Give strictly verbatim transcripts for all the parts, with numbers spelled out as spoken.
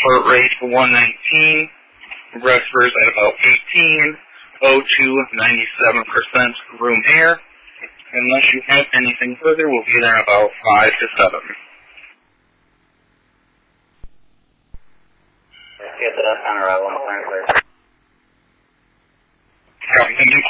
heart rate one nineteen, respirators at about eighteen, O two ninety-seven percent, room air. Unless you have anything further, we'll be there in about five to seven. Get that on arrival, I'm clear. Copy, thank you.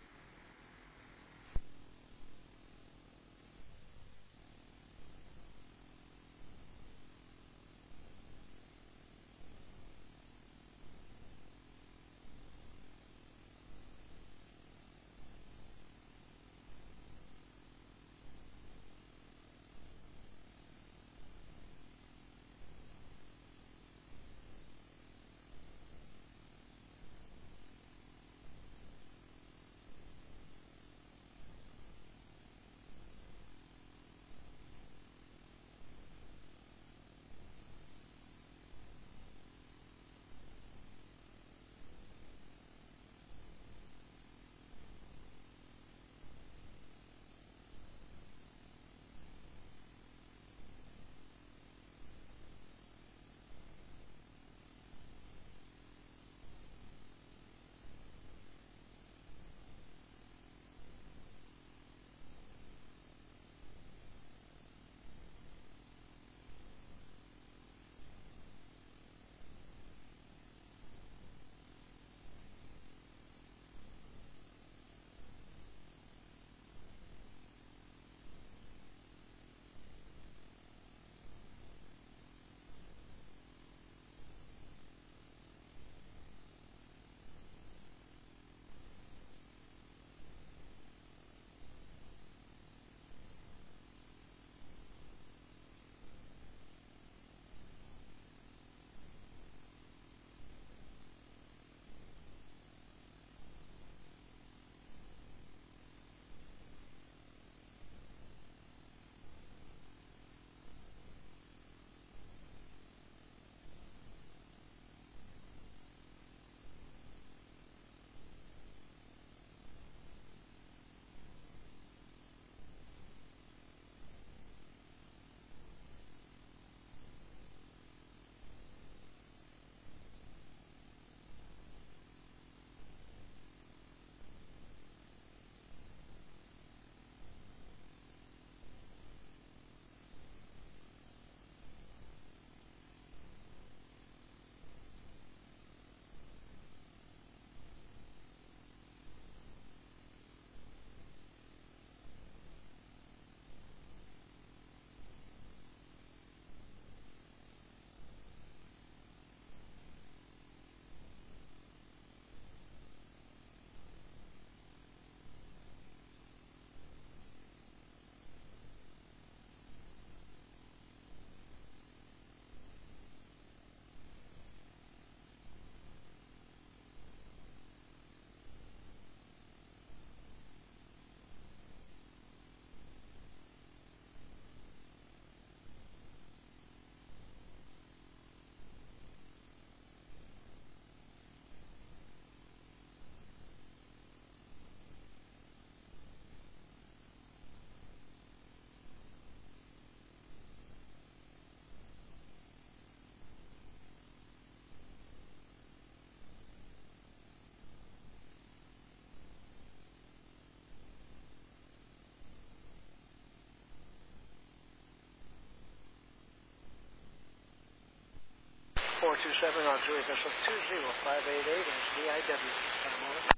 four two seven on Zurich Vessel two zero five eight eight is D I W. At a moment.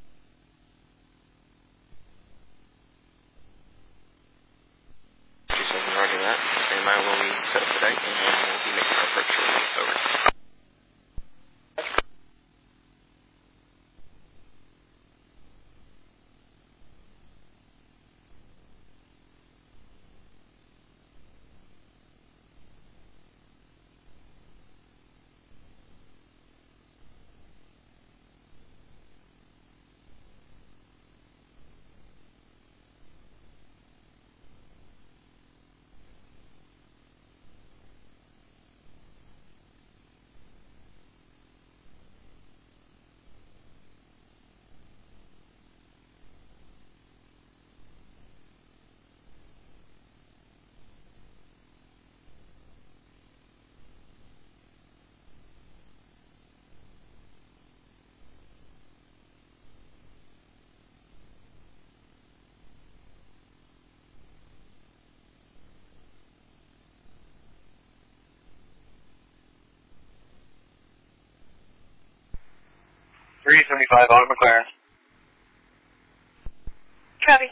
two seven, roger that. Stand by while we set up the deck, and we'll be making our approach shortly. Over. three seventy-five out of McLaren. Copy.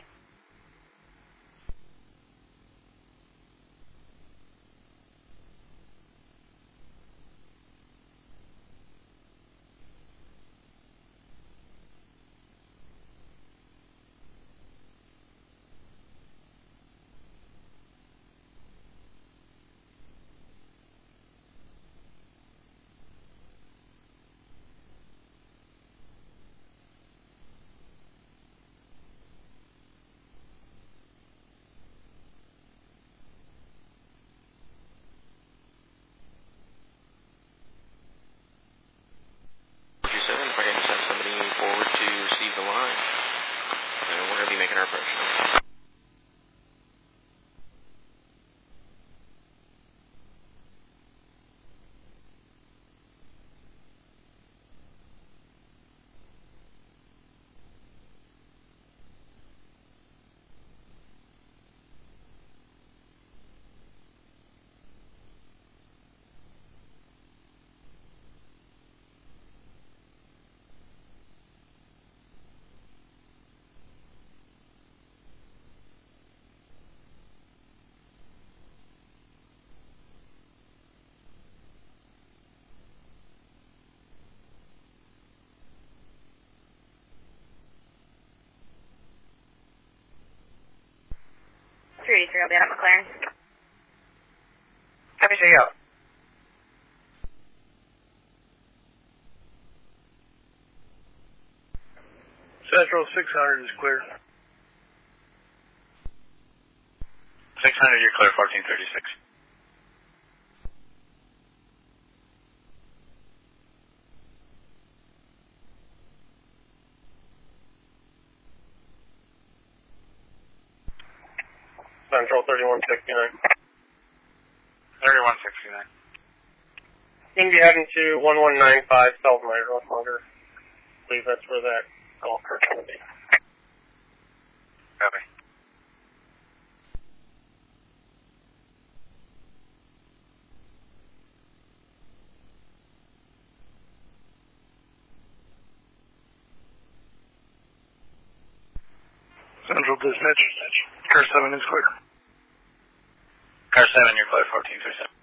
If I can send somebody forward to receive the line, and we're going to be making our approach now. three eighty-three, I'll be out at McLaren. Copy, say out. Central six hundred is clear. six hundred, you're clear, fourteen thirty-six. Central thirty-one sixty-nine. thirty-one sixty-nine. You can be heading to one one nine five South Niagara, Longer. I believe that's where that golf cart's going to be. Copy. Central dispatch. Car seven is clear. Car seven, you're clear, fourteen thirty-seven.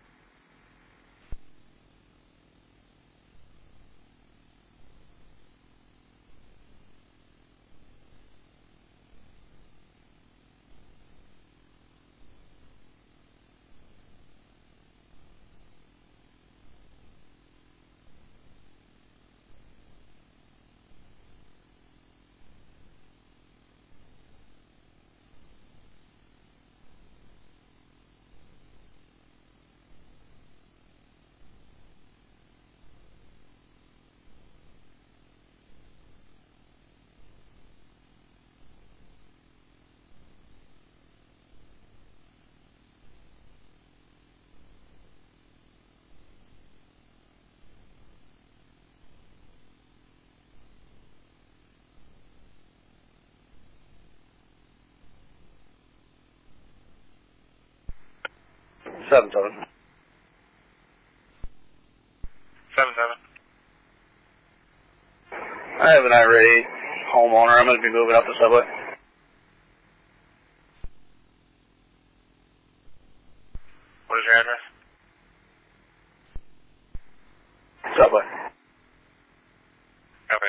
seven seven. seven seven. I have an irate homeowner. I'm going to be moving up the subway. What is your address? Subway. Copy.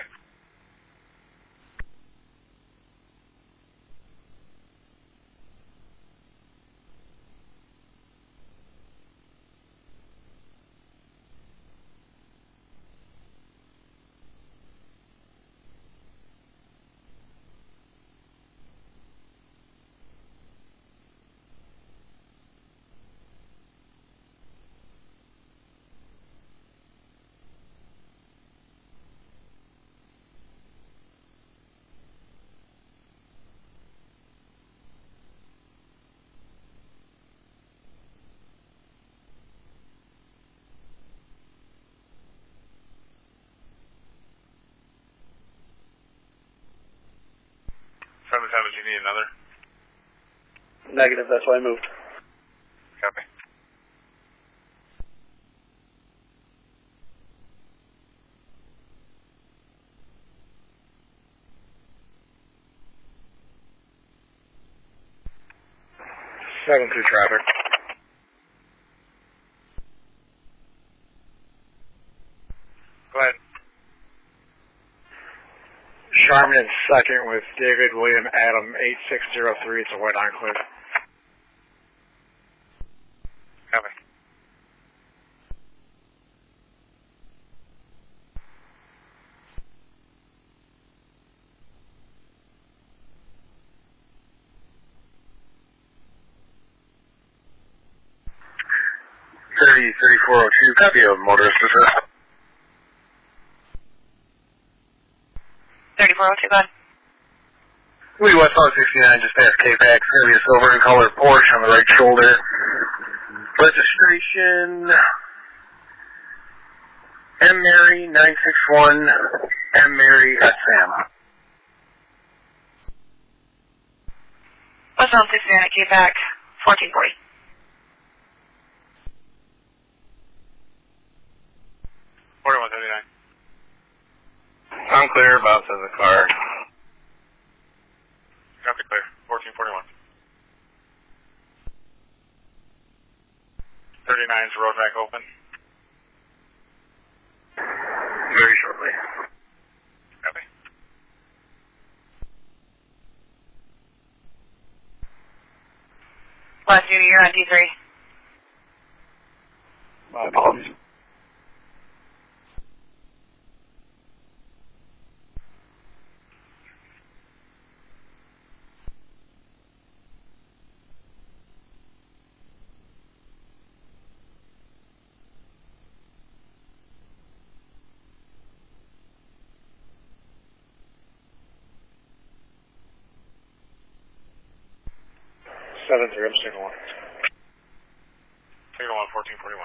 seven seven, do you need another? Negative, that's why I moved. Copy. seven through traffic. Go ahead. Sharman in second with David William Adam eight six zero three. It's a white enclave. Copy. thirty thirty-four oh two, copy of motorist assist. thirty-four oh two, go ahead. Lee West one sixty-nine, just past K PAX. It's going to be a silver in color Porsche on the right shoulder. Registration M Mary nine six one, M Mary at Sam. West one sixty-nine at K PAX, fourteen forty. forty-one thirty-nine. I'm clear, about to the car. Copy, clear. fourteen forty-one. thirty-nine's road back open. Very shortly. Copy. Last duty, you're on D three. My apologies. Seven three, I'm signal one. Signal one, fourteen forty-one.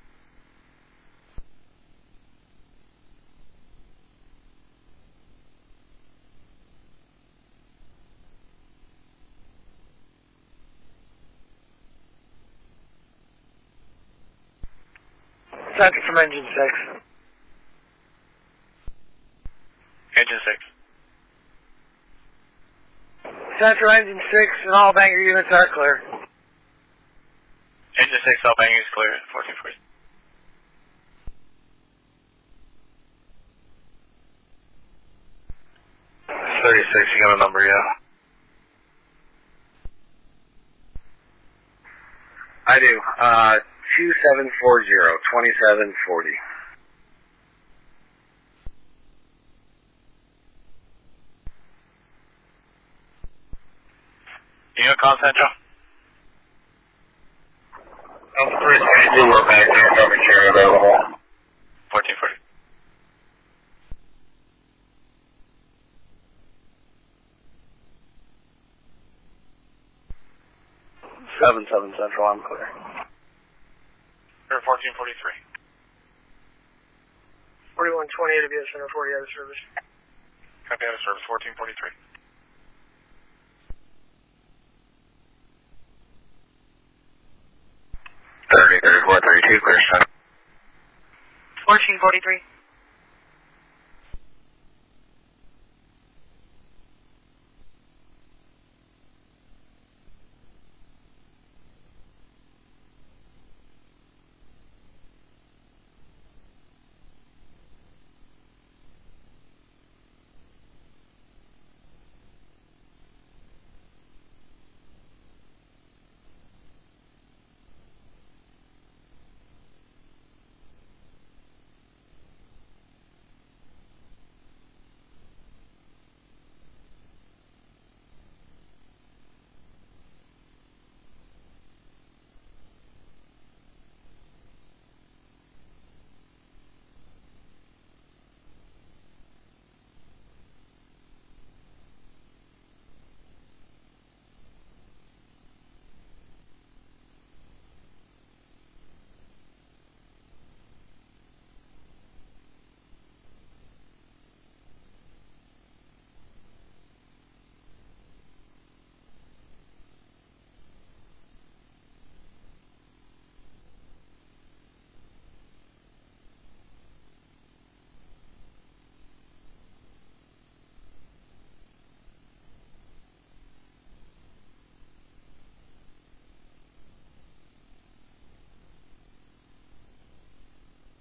Traffic from engine six. Engine six. Central engine six and all banger units are clear. Engine six, all banging is clear. fourteen forty. thirty-six, you got a number, yeah? I do. Uh, two seven four zero, twenty-seven forty. Unit call Central. Oh, three twenty-two, we're back there, coverage area available. fourteen forty. seven seven Central, I'm clear. Or fourteen forty-three. forty-one twenty-eight, Aviation Center forty out of service. Copy out of service, fourteen forty-three. thirty, thirty-four, thirty-two, clear, Central. fourteen forty-three.